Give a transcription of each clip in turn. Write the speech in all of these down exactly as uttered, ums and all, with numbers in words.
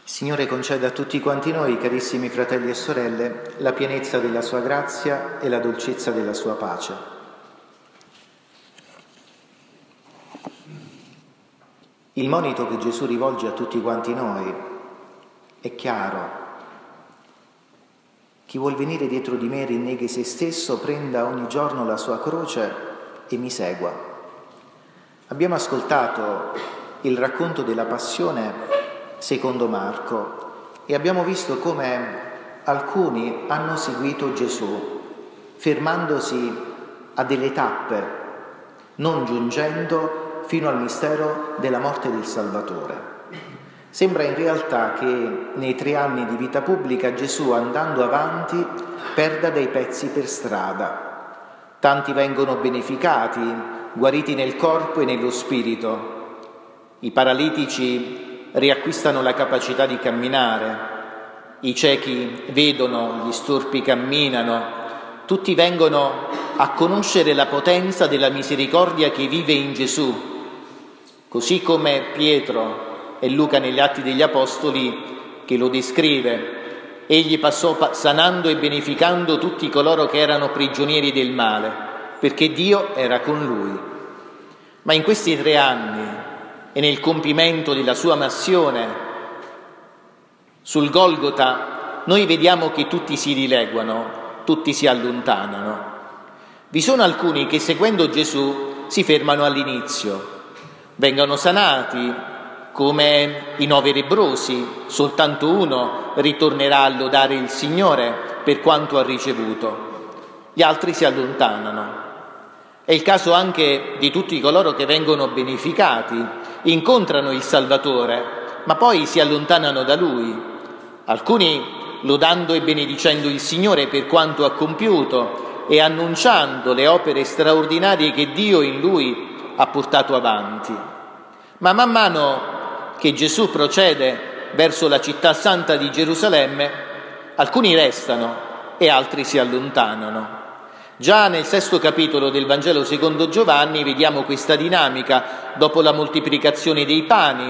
Signore conceda a tutti quanti noi, carissimi fratelli e sorelle, la pienezza della sua grazia e la dolcezza della sua pace. Il monito che Gesù rivolge a tutti quanti noi è chiaro. Chi vuol venire dietro di me rinneghi se stesso, prenda ogni giorno la sua croce e mi segua. Abbiamo ascoltato il racconto della passione secondo Marco e abbiamo visto come alcuni hanno seguito Gesù, fermandosi a delle tappe, non giungendo fino al mistero della morte del Salvatore. Sembra in realtà che nei tre anni di vita pubblica Gesù, andando avanti, perda dei pezzi per strada. Tanti vengono beneficati, guariti nel corpo e nello spirito. I paralitici riacquistano la capacità di camminare, i ciechi vedono, gli storpi camminano, tutti vengono a conoscere la potenza della misericordia che vive in Gesù, così come Pietro e Luca negli Atti degli Apostoli che lo descrive. Egli passò sanando e beneficando tutti coloro che erano prigionieri del male, perché Dio era con lui. Ma in questi tre anni e nel compimento della sua missione sul Golgota, noi vediamo che tutti si dileguano, tutti si allontanano. Vi sono alcuni che seguendo Gesù si fermano all'inizio, vengono sanati come i nove lebbrosi, soltanto uno ritornerà a lodare il Signore per quanto ha ricevuto, gli altri si allontanano. È il caso anche di tutti coloro che vengono beneficati, incontrano il Salvatore, ma poi si allontanano da Lui. Alcuni lodando e benedicendo il Signore per quanto ha compiuto e annunciando le opere straordinarie che Dio in Lui ha portato avanti. Ma man mano che Gesù procede verso la città santa di Gerusalemme, alcuni restano e altri si allontanano. Già nel sesto capitolo del Vangelo secondo Giovanni vediamo questa dinamica. Dopo la moltiplicazione dei pani,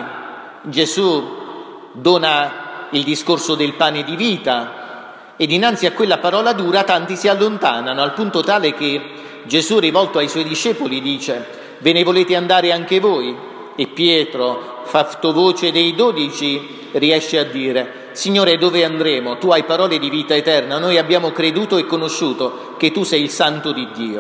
Gesù dona il discorso del pane di vita e dinanzi a quella parola dura tanti si allontanano, al punto tale che Gesù, rivolto ai suoi discepoli, dice: «Ve ne volete andare anche voi?» E Pietro, fatto voce dei dodici, riesce a dire: «Signore, dove andremo? Tu hai parole di vita eterna, noi abbiamo creduto e conosciuto che tu sei il Santo di Dio».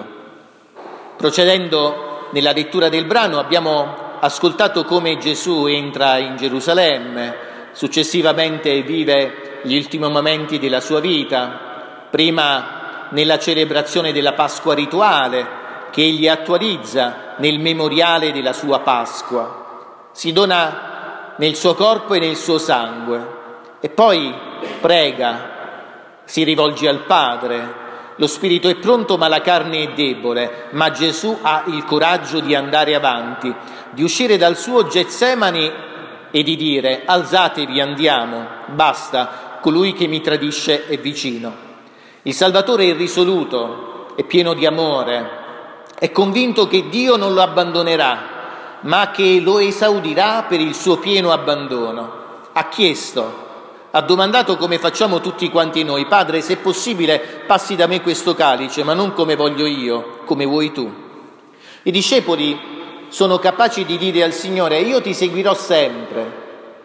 Procedendo nella lettura del brano abbiamo ascoltato come Gesù entra in Gerusalemme, successivamente vive gli ultimi momenti della sua vita, prima nella celebrazione della Pasqua rituale che egli attualizza nel memoriale della sua Pasqua, si dona nel suo corpo e nel suo sangue e poi prega, si rivolge al Padre. Lo spirito è pronto ma la carne è debole, ma Gesù ha il coraggio di andare avanti, di uscire dal suo Getsemani e di dire: alzatevi, andiamo, basta, colui che mi tradisce è vicino. Il Salvatore è risoluto, è pieno di amore, è convinto che Dio non lo abbandonerà, ma che lo esaudirà per il suo pieno abbandono. Ha chiesto, ha domandato come facciamo tutti quanti noi: Padre, se è possibile passi da me questo calice, ma non come voglio io, come vuoi tu. I discepoli sono capaci di dire al Signore: io ti seguirò sempre.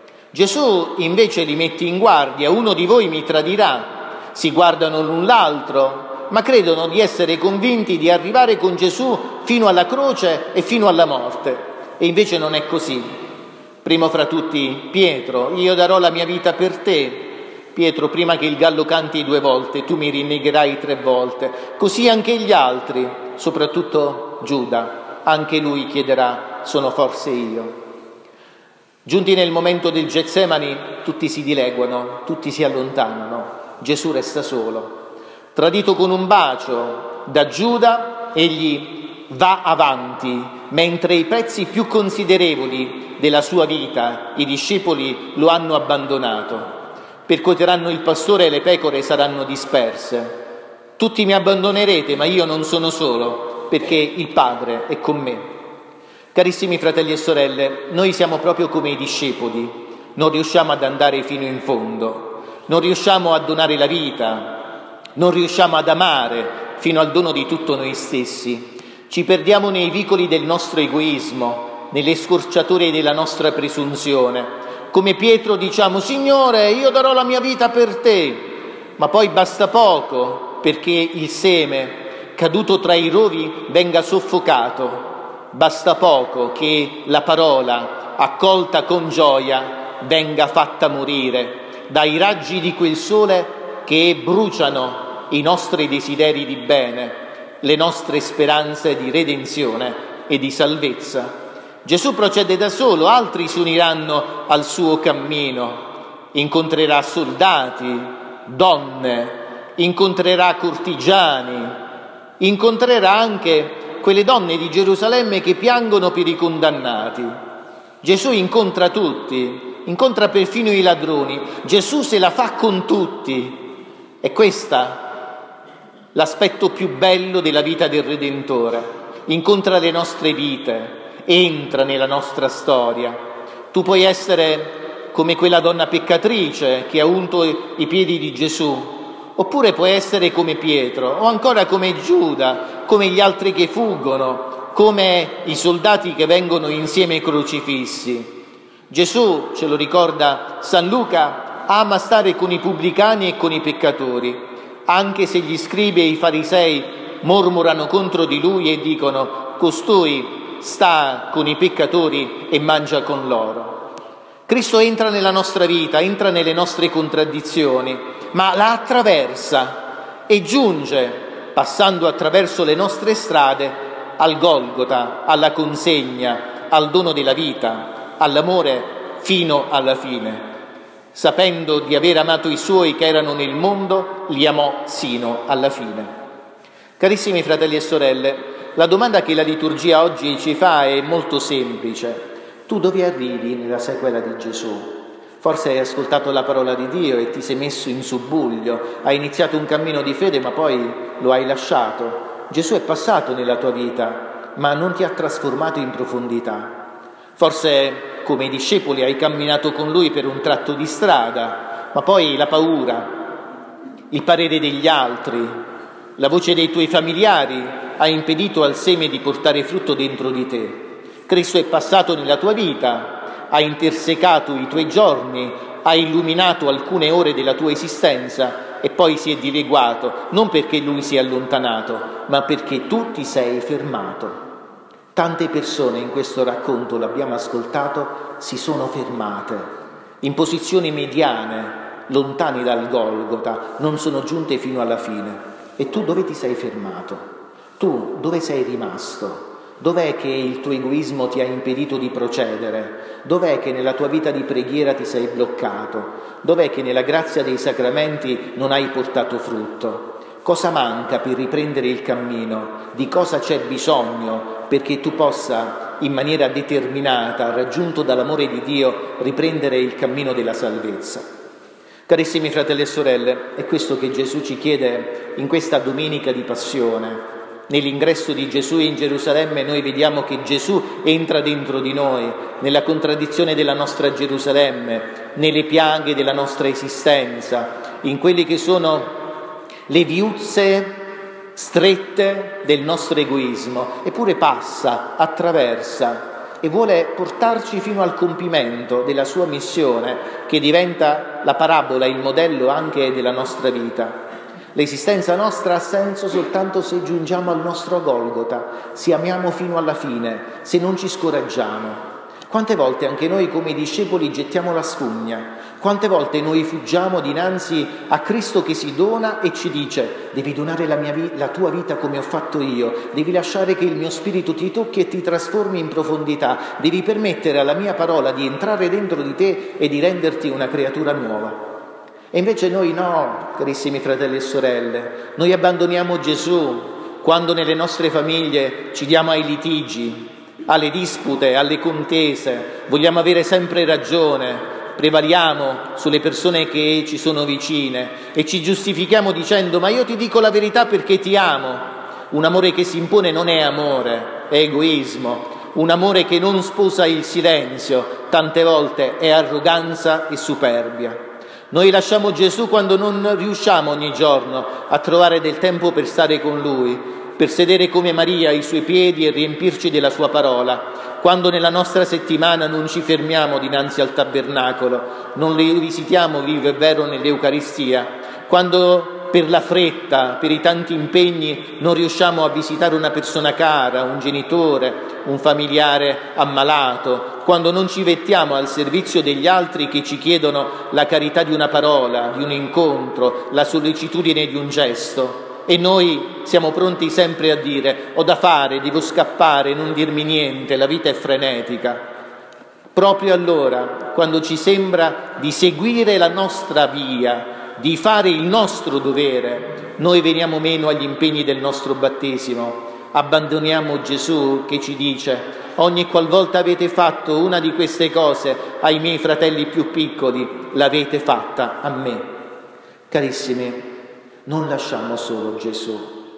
Gesù invece li mette in guardia: uno di voi mi tradirà. Si guardano l'un l'altro, ma credono di essere convinti di arrivare con Gesù fino alla croce e fino alla morte. E invece non è così. Primo fra tutti Pietro: io darò la mia vita per te. Pietro: prima che il gallo canti due volte, tu mi rinnegherai tre volte. Così anche gli altri, soprattutto Giuda, anche lui chiederà: sono forse io? Giunti nel momento del Getsemani, tutti si dileguano, tutti si allontanano. Gesù resta solo. Tradito con un bacio da Giuda, egli va avanti, mentre i pezzi più considerevoli della sua vita, i discepoli, lo hanno abbandonato. Percuoteranno il pastore e le pecore saranno disperse. Tutti mi abbandonerete, ma io non sono solo, perché il Padre è con me. Carissimi fratelli e sorelle, noi siamo proprio come i discepoli. non riusciamo ad andare fino in fondo, non riusciamo a donare la vita, non riusciamo ad amare fino al dono di tutto noi stessi. Ci perdiamo nei vicoli del nostro egoismo, nelle scorciatoie della nostra presunzione. Come Pietro diciamo: Signore, io darò la mia vita per te, ma poi basta poco perché il seme caduto tra i rovi venga soffocato, basta poco che la parola accolta con gioia venga fatta morire dai raggi di quel sole che bruciano i nostri desideri di bene, le nostre speranze di redenzione e di salvezza. Gesù procede da solo, altri si uniranno al suo cammino, incontrerà soldati, donne, incontrerà cortigiani, incontrerà anche quelle donne di Gerusalemme che piangono per i condannati. Gesù incontra tutti, incontra perfino i ladroni. Gesù se la fa con tutti. E questo l'aspetto più bello della vita del Redentore. Incontra le nostre vite, entra nella nostra storia. Tu puoi essere come quella donna peccatrice che ha unto i piedi di Gesù, oppure puoi essere come Pietro, o ancora come Giuda, come gli altri che fuggono, come i soldati che vengono insieme crocifissi. Gesù, ce lo ricorda San Luca, ama stare con i pubblicani e con i peccatori, anche se gli scribi e i farisei mormorano contro di lui e dicono: costui sta con i peccatori e mangia con loro. Cristo entra nella nostra vita, entra nelle nostre contraddizioni, ma la attraversa e giunge, passando attraverso le nostre strade, al Golgota, alla consegna, al dono della vita, all'amore fino alla fine. Sapendo di aver amato i suoi che erano nel mondo, li amò sino alla fine. Carissimi fratelli e sorelle, la domanda che la liturgia oggi ci fa è molto semplice. Tu dove arrivi nella sequela di Gesù? Forse hai ascoltato la parola di Dio e ti sei messo in subbuglio, hai iniziato un cammino di fede ma poi lo hai lasciato. Gesù è passato nella tua vita, ma non ti ha trasformato in profondità. Forse, come i discepoli, hai camminato con Lui per un tratto di strada, ma poi la paura, il parere degli altri, la voce dei tuoi familiari ha impedito al seme di portare frutto dentro di te. Cristo è passato nella tua vita, ha intersecato i tuoi giorni, ha illuminato alcune ore della tua esistenza e poi si è dileguato, non perché Lui si è allontanato, ma perché tu ti sei fermato. Tante persone in questo racconto, l'abbiamo ascoltato, si sono fermate, in posizioni mediane, lontani dal Golgota, non sono giunte fino alla fine. E tu dove ti sei fermato? Tu dove sei rimasto? Dov'è che il tuo egoismo ti ha impedito di procedere? Dov'è che nella tua vita di preghiera ti sei bloccato? Dov'è che nella grazia dei sacramenti non hai portato frutto? Cosa manca per riprendere il cammino? Di cosa c'è bisogno perché tu possa, in maniera determinata, raggiunto dall'amore di Dio, riprendere il cammino della salvezza? Carissimi fratelli e sorelle, è questo che Gesù ci chiede in questa domenica di Passione. Nell'ingresso di Gesù in Gerusalemme noi vediamo che Gesù entra dentro di noi, nella contraddizione della nostra Gerusalemme, nelle piaghe della nostra esistenza, in quelle che sono le viuzze strette del nostro egoismo, eppure passa, attraversa e vuole portarci fino al compimento della sua missione, che diventa la parabola, il modello anche della nostra vita. L'esistenza nostra ha senso soltanto se giungiamo al nostro Golgota, se amiamo fino alla fine, se non ci scoraggiamo. Quante volte anche noi come discepoli gettiamo la spugna? Quante volte noi fuggiamo dinanzi a Cristo che si dona e ci dice: devi donare la, mia vi- la tua vita come ho fatto io, devi lasciare che il mio spirito ti tocchi e ti trasformi in profondità, devi permettere alla mia parola di entrare dentro di te e di renderti una creatura nuova. E invece noi no, carissimi fratelli e sorelle, noi abbandoniamo Gesù quando nelle nostre famiglie ci diamo ai litigi, alle dispute, alle contese, vogliamo avere sempre ragione, prevaliamo sulle persone che ci sono vicine e ci giustifichiamo dicendo: ma io ti dico la verità perché ti amo. Un amore che si impone non è amore, è egoismo. un amore che non sposa il silenzio, tante volte è arroganza e superbia. Noi lasciamo Gesù quando non riusciamo ogni giorno a trovare del tempo per stare con Lui, per sedere come Maria ai Suoi piedi e riempirci della Sua parola, quando nella nostra settimana non ci fermiamo dinanzi al tabernacolo, non le visitiamo vivo e vero nell'Eucaristia, quando per la fretta, per i tanti impegni non riusciamo a visitare una persona cara, un genitore, un familiare ammalato, quando non ci mettiamo al servizio degli altri che ci chiedono la carità di una parola, di un incontro, la sollecitudine di un gesto. E noi siamo pronti sempre a dire: ho da fare, devo scappare, non dirmi niente, la vita è frenetica. Proprio allora, quando ci sembra di seguire la nostra via, di fare il nostro dovere, noi veniamo meno agli impegni del nostro battesimo, abbandoniamo Gesù che ci dice: ogni qualvolta avete fatto una di queste cose ai miei fratelli più piccoli, l'avete fatta a me. Carissimi, non lasciamo solo Gesù,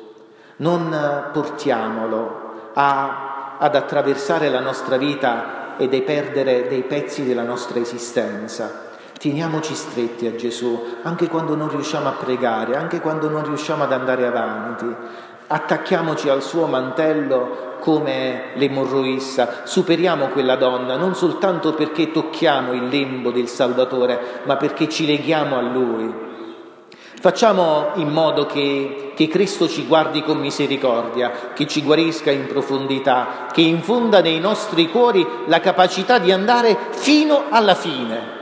non portiamolo a, ad attraversare la nostra vita e a perdere dei pezzi della nostra esistenza. Teniamoci stretti a Gesù, anche quando non riusciamo a pregare, anche quando non riusciamo ad andare avanti. Attacchiamoci al suo mantello come l'emorroissa, superiamo quella donna, non soltanto perché tocchiamo il lembo del Salvatore, ma perché ci leghiamo a Lui. Facciamo in modo che, che Cristo ci guardi con misericordia, che ci guarisca in profondità, che infonda nei nostri cuori la capacità di andare fino alla fine.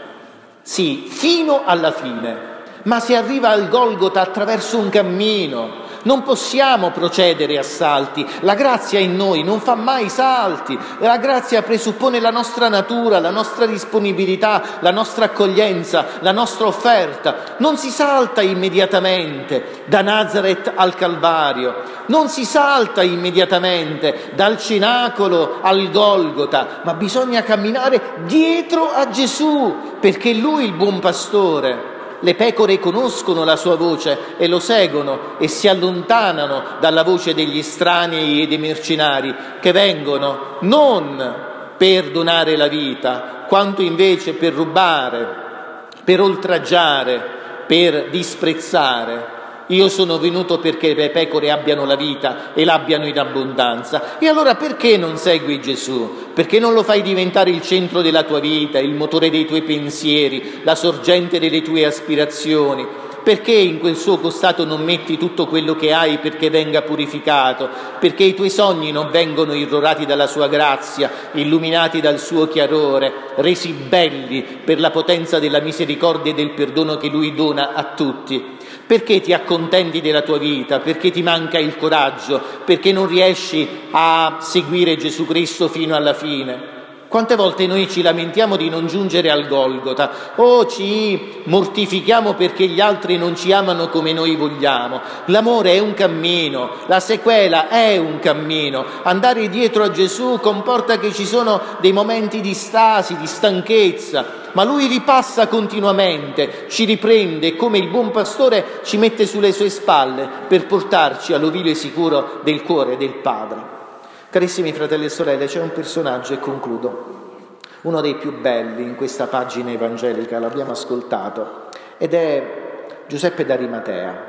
Sì, fino alla fine, ma si arriva al Golgota attraverso un cammino, non possiamo procedere a salti, la grazia in noi non fa mai salti, la grazia presuppone la nostra natura, la nostra disponibilità, la nostra accoglienza, la nostra offerta, non si salta immediatamente da Nazareth al Calvario, non si salta immediatamente dal cenacolo al Golgota, ma bisogna camminare dietro a Gesù, perché Lui è il buon pastore. Le pecore conoscono la sua voce e lo seguono e si allontanano dalla voce degli estranei e dei mercenari che vengono non per donare la vita, quanto invece per rubare, per oltraggiare, per disprezzare. Io sono venuto perché le pecore abbiano la vita e l'abbiano in abbondanza. E allora perché non segui Gesù? Perché non lo fai diventare il centro della tua vita, il motore dei tuoi pensieri, la sorgente delle tue aspirazioni? Perché in quel suo costato non metti tutto quello che hai perché venga purificato? Perché i tuoi sogni non vengono irrorati dalla sua grazia, illuminati dal suo chiarore, resi belli per la potenza della misericordia e del perdono che Lui dona a tutti? Perché ti accontenti della tua vita? Perché ti manca il coraggio? Perché non riesci a seguire Gesù Cristo fino alla fine? Quante volte noi ci lamentiamo di non giungere al Golgota o ci mortifichiamo perché gli altri non ci amano come noi vogliamo. L'amore è un cammino, la sequela è un cammino. Andare dietro a Gesù comporta che ci sono dei momenti di stasi, di stanchezza, ma Lui ripassa continuamente, ci riprende e come il buon pastore ci mette sulle sue spalle per portarci all'ovile sicuro del cuore del Padre. Carissimi fratelli e sorelle, c'è un personaggio, e concludo, uno dei più belli in questa pagina evangelica, l'abbiamo ascoltato, ed è Giuseppe d'Arimatea.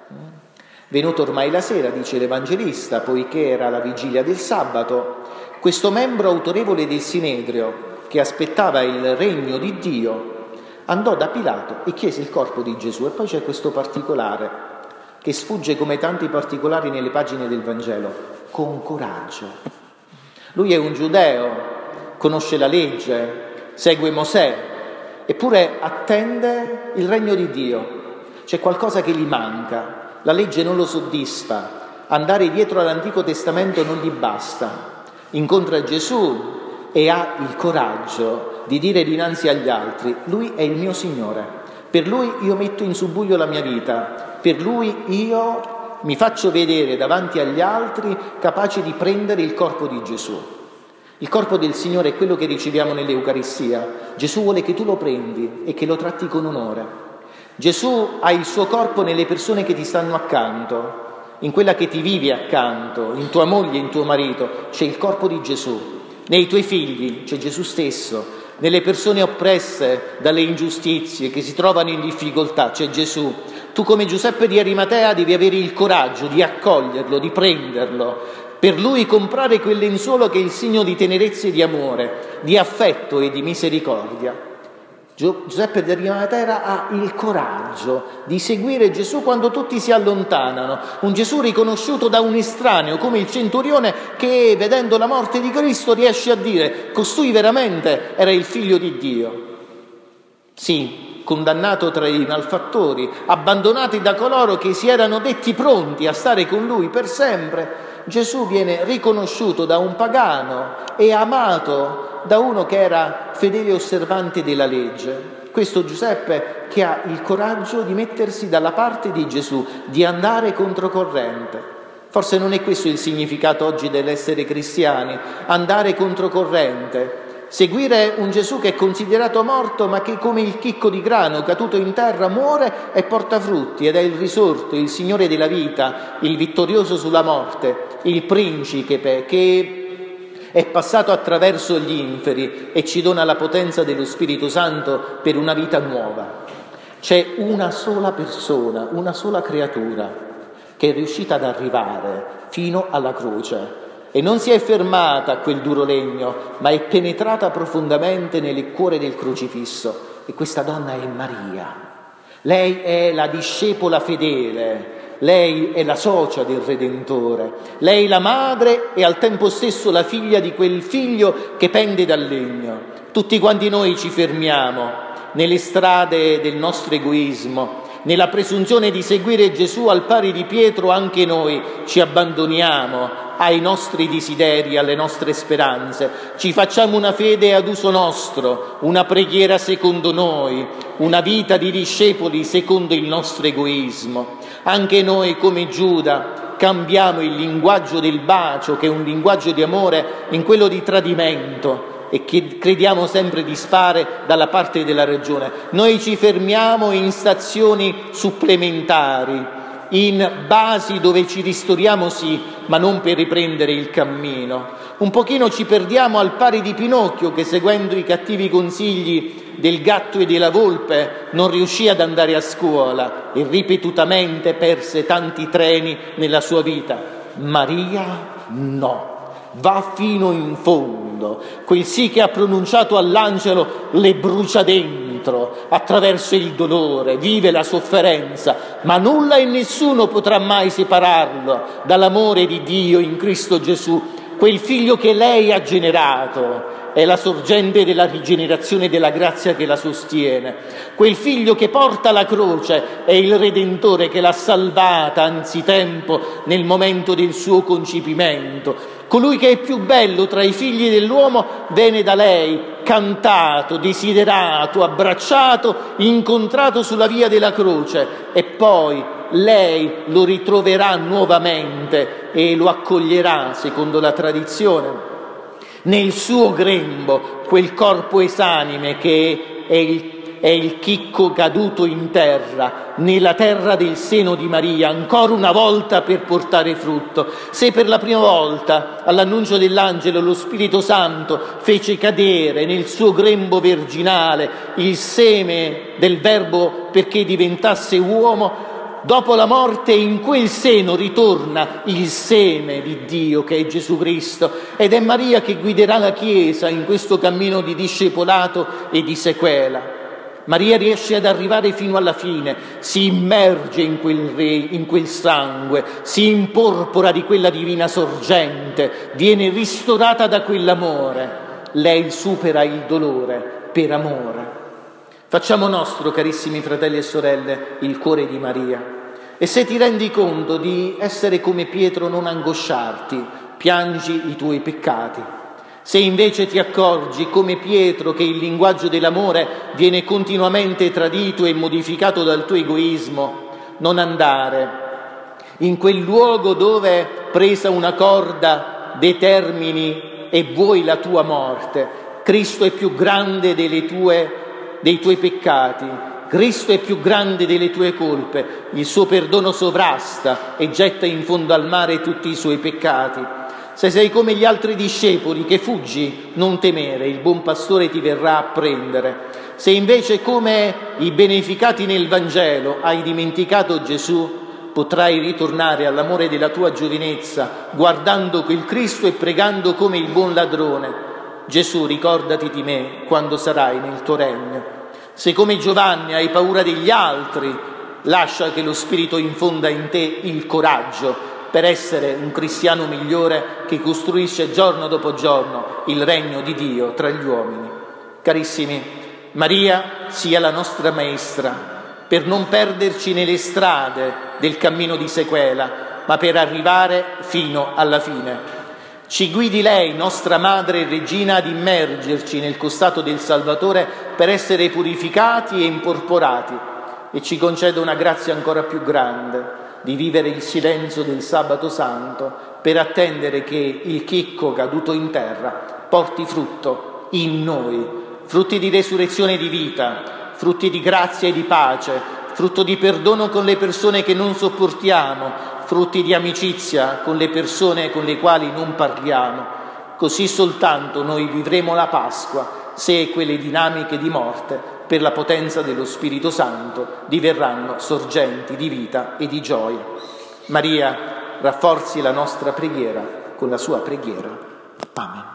Venuto ormai la sera, dice l'Evangelista, poiché era la vigilia del sabato, questo membro autorevole del Sinedrio, che aspettava il regno di Dio, andò da Pilato e chiese il corpo di Gesù. E poi c'è questo particolare, che sfugge come tanti particolari nelle pagine del Vangelo, con coraggio. Lui è un giudeo, conosce la legge, segue Mosè, eppure attende il regno di Dio. C'è qualcosa che gli manca, la legge non lo soddisfa, andare dietro all'Antico Testamento non gli basta. Incontra Gesù e ha il coraggio di dire dinanzi agli altri: Lui è il mio Signore, per Lui io metto in subbuglio la mia vita, per Lui io mi faccio vedere davanti agli altri capace di prendere il corpo di Gesù. Il corpo del Signore è quello che riceviamo nell'Eucaristia. Gesù vuole che tu lo prendi e che lo tratti con onore. Gesù ha il suo corpo nelle persone che ti stanno accanto, in quella che ti vive accanto, in tua moglie, in tuo marito, c'è il corpo di Gesù. nei tuoi figli c'è Gesù stesso, nelle persone oppresse dalle ingiustizie che si trovano in difficoltà c'è Gesù. Tu come Giuseppe di Arimatea devi avere il coraggio di accoglierlo, di prenderlo, per lui comprare quel lenzuolo che è il segno di tenerezza e di amore, di affetto e di misericordia. Giuseppe di Arimatea ha il coraggio di seguire Gesù quando tutti si allontanano, un Gesù riconosciuto da un estraneo come il centurione che, vedendo la morte di Cristo, riesce a dire: costui veramente era il figlio di Dio. Sì, condannato tra i malfattori, abbandonati da coloro che si erano detti pronti a stare con lui per sempre, Gesù viene riconosciuto da un pagano e amato da uno che era fedele osservante della legge. Questo Giuseppe che ha il coraggio di mettersi dalla parte di Gesù, di andare controcorrente. Forse non è questo il significato oggi dell'essere cristiani, andare controcorrente, seguire un Gesù che è considerato morto ma che come il chicco di grano caduto in terra muore e porta frutti ed è il risorto, il Signore della vita, il vittorioso sulla morte, il principe che è passato attraverso gli inferi e ci dona la potenza dello Spirito Santo per una vita nuova. C'è una sola persona, una sola creatura che è riuscita ad arrivare fino alla croce e non si è fermata a quel duro legno, ma è penetrata profondamente nel cuore del crocifisso. E questa donna è Maria. Lei è la discepola fedele. Lei è la socia del Redentore, lei la madre e al tempo stesso la figlia di quel figlio che pende dal legno. Tutti quanti noi ci fermiamo nelle strade del nostro egoismo, nella presunzione di seguire Gesù al pari di Pietro. Anche noi ci abbandoniamo ai nostri desideri, alle nostre speranze, ci facciamo una fede ad uso nostro, una preghiera secondo noi, una vita di discepoli secondo il nostro egoismo. Anche noi come Giuda cambiamo il linguaggio del bacio, che è un linguaggio di amore, in quello di tradimento, e che crediamo sempre di stare dalla parte della ragione. Noi ci fermiamo in stazioni supplementari, in basi dove ci ristoriamo sì, ma non per riprendere il cammino. Un pochino ci perdiamo al pari di Pinocchio che, seguendo i cattivi consigli del gatto e della volpe, non riuscì ad andare a scuola e ripetutamente perse tanti treni nella sua vita. Maria no, va fino in fondo, quel sì che ha pronunciato all'angelo le brucia dentro, attraverso il dolore, vive la sofferenza, ma nulla e nessuno potrà mai separarlo dall'amore di Dio in Cristo Gesù. Quel figlio che lei ha generato è la sorgente della rigenerazione e della grazia che la sostiene. Quel figlio che porta la croce è il Redentore che l'ha salvata anzitempo nel momento del suo concepimento. Colui che è più bello tra i figli dell'uomo viene da lei cantato, desiderato, abbracciato, incontrato sulla via della croce, e poi lei lo ritroverà nuovamente e lo accoglierà, secondo la tradizione, nel suo grembo, quel corpo esanime che è il, è il chicco caduto in terra, nella terra del seno di Maria, ancora una volta per portare frutto. Se per la prima volta all'annuncio dell'angelo lo Spirito Santo fece cadere nel suo grembo virginale il seme del Verbo perché diventasse uomo, dopo la morte in quel seno ritorna il seme di Dio che è Gesù Cristo, ed è Maria che guiderà la Chiesa in questo cammino di discepolato e di sequela. Maria riesce ad arrivare fino alla fine, si immerge in quel re, in quel sangue, si imporpora di quella divina sorgente, viene ristorata da quell'amore. Lei supera il dolore per amore. Facciamo nostro, carissimi fratelli e sorelle, il cuore di Maria. E se ti rendi conto di essere come Pietro, non angosciarti, piangi i tuoi peccati. Se invece ti accorgi, come Pietro, che il linguaggio dell'amore viene continuamente tradito e modificato dal tuo egoismo, non andare in quel luogo dove, presa una corda, determini e vuoi la tua morte. Cristo è più grande delle tue dei tuoi peccati, Cristo è più grande delle tue colpe, il suo perdono sovrasta e getta in fondo al mare tutti i suoi peccati. Se sei come gli altri discepoli che fuggi, non temere, il buon pastore ti verrà a prendere. Se invece come i beneficati nel Vangelo hai dimenticato Gesù, potrai ritornare all'amore della tua giovinezza, guardando quel Cristo e pregando come il buon ladrone: Gesù, ricordati di me quando sarai nel tuo regno. Se come Giovanni hai paura degli altri, lascia che lo Spirito infonda in te il coraggio per essere un cristiano migliore che costruisce giorno dopo giorno il regno di Dio tra gli uomini. Carissimi, Maria sia la nostra maestra per non perderci nelle strade del cammino di sequela, ma per arrivare fino alla fine. Ci guidi lei, nostra Madre e Regina, ad immergerci nel costato del Salvatore per essere purificati e imporporati, e ci conceda una grazia ancora più grande di vivere il silenzio del Sabato Santo per attendere che il chicco caduto in terra porti frutto in noi, frutti di resurrezione e di vita, frutti di grazia e di pace, frutto di perdono con le persone che non sopportiamo, frutti di amicizia con le persone con le quali non parliamo. Così soltanto noi vivremo la Pasqua, se quelle dinamiche di morte per la potenza dello Spirito Santo diverranno sorgenti di vita e di gioia. Maria rafforzi la nostra preghiera con la sua preghiera. Amen.